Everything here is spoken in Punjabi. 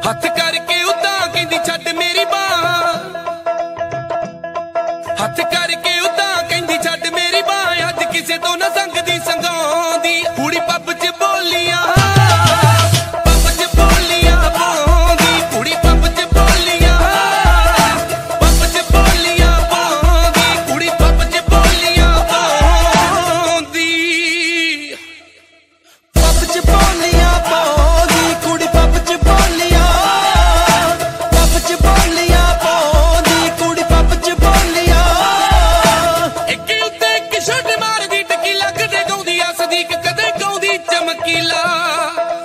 ਹੱਥ ਕਰਕੇ ਉਦਾਂ ਕਹਿੰਦੀ ਛੱਡ ਮੇਰੀ ਬਾਂਹ, ਹੱਥ ਕਰਕੇ ਉਦਾਂ ਕਹਿੰਦੀ ਛੱਡ ਮੇਰੀ ਬਾਂਹ। ਅੱਜ ਕਿਸੇ ਤੋਂ ਨਾ ਸੰਗਦੀ ਸੰਗਾਉਂਦੀ ਕੁੜੀ ਪੱਬ 'ਚ ਬੋਲੀਆਂ, ਪੱਬ 'ਚ ਬੋਲੀਆਂ ਪਾਉਂਦੀ ਕੁੜੀ, ਪੱਬ 'ਚ ਬੋਲੀਆਂ, ਪੱਬ 'ਚ ਬੋਲੀਆਂ ਪਾਉਂਦੀ ਕੁੜੀ, ਪੱਬ 'ਚ ਬੋਲੀਆਂ ਪਾਉਂਦੀ, ਪੱਬ 'ਚ ਬੋਲੀਆਂ ਪਾਉਂਦੀ ਕੁੜੀ, ਪੱਬ 'ਚ ਬੋਲੀਆਂ, ਪੱਬ 'ਚ ਬੋਲੀਆਂ ਪਾਉਂਦੀ ਕੁੜੀ, ਪੱਬ 'ਚ ਬੋਲੀਆਂ। ਇੱਕ ਉੱਤੇ ਇੱਕ ਛੁੱਟ ਮਾਰਦੀ ਟਕੀ ਲੱਗਦੇ ਗਾਉਂਦੀ ਆ ਸਦੀਕ ਕਦੇ ਗਾਉਂਦੀ ਚਮਕੀਲਾ।